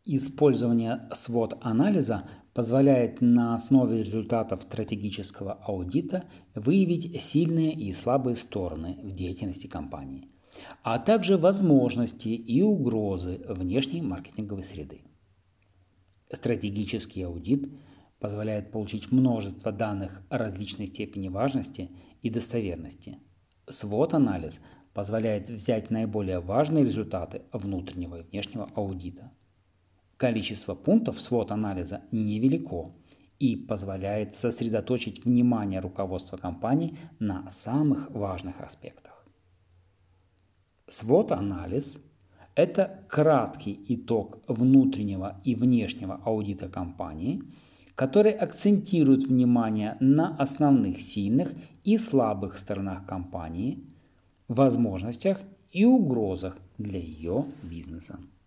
Использование SWOT-анализа позволяет на основе результатов стратегического аудита выявить сильные и слабые стороны в деятельности компании, а также возможности и угрозы внешней маркетинговой среды. Стратегический аудит позволяет получить множество данных различной степени важности и достоверности. SWOT-анализ позволяет взять наиболее важные результаты внутреннего и внешнего аудита. Количество пунктов SWOT-анализа невелико и позволяет сосредоточить внимание руководства компании на самых важных аспектах. SWOT-анализ – это краткий итог внутреннего и внешнего аудита компании, который акцентирует внимание на основных сильных и слабых сторонах компании, возможностях и угрозах для ее бизнеса.